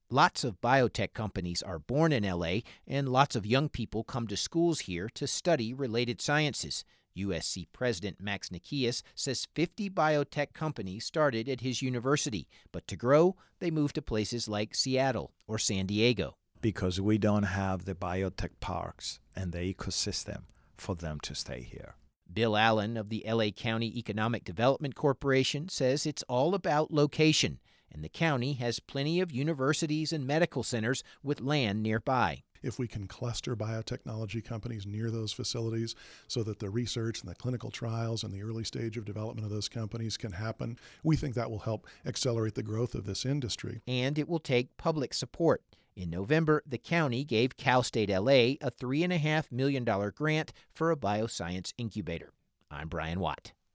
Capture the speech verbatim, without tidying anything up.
Lots of biotech companies are born in L A, and lots of young people come to schools here to study related sciences. U S C President Max Nikias says fifty biotech companies started at his university, but to grow, they moved to places like Seattle or San Diego. Because we don't have the biotech parks and the ecosystem for them to stay here. Bill Allen of the L A County Economic Development Corporation says it's all about location, and the county has plenty of universities and medical centers with land nearby. If we can cluster biotechnology companies near those facilities so that the research and the clinical trials and the early stage of development of those companies can happen, we think that will help accelerate the growth of this industry. And it will take public support. In November, the county gave Cal State L A a three point five million dollars grant for a bioscience incubator. I'm Brian Watt.